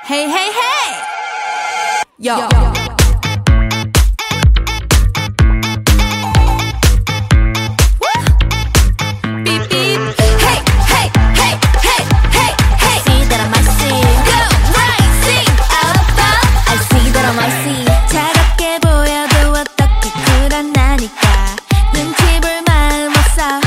Hey, hey, hey! Yo. Beep, beep. Hey, hey, hey, hey, hey, hey. See that I might see. Go, right, sing. I see that I might see. 차갑게 보여도 어떻게 쿨한나니까 눈치 볼 마음 없어.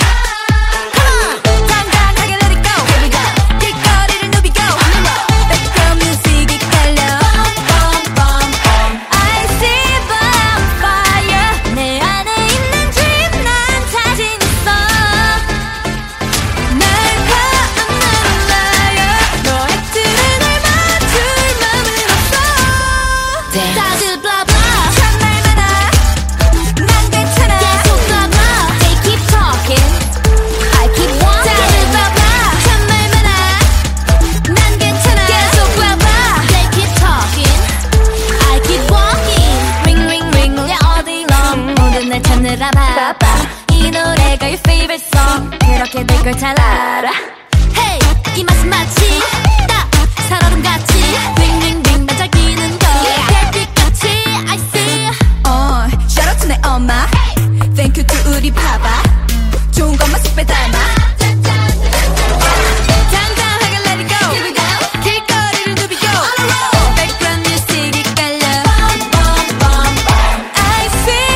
날 찾느라 바빠 이 노래가 your favorite song 그렇게 될 걸 잘 알아 Hey 이 맛은 마치 딱 살얼음같이 빙빙빙 반짝이는 거 별빛같이 I see Shout out to 내 엄마 Thank you to 우리 파파 좋은 것만 쏙 빼닮아 당당하게 let it go Here we go 길거리를 누비고 On a roll Background music이 깔려 I see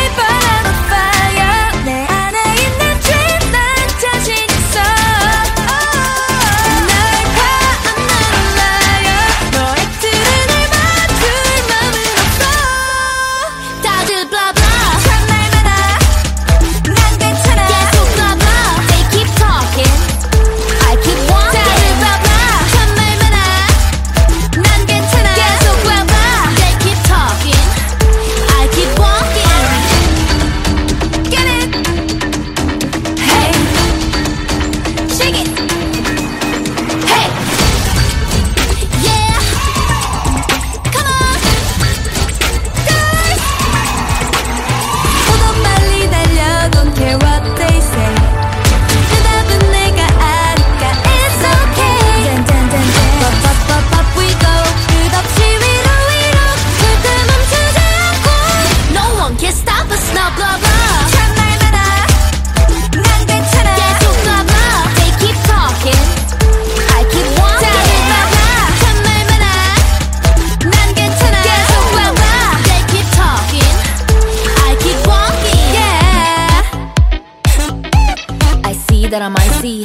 that I might see.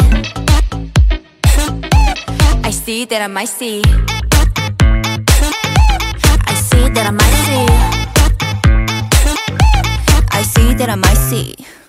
I see that I might see. I see that I might see. I see that I might see.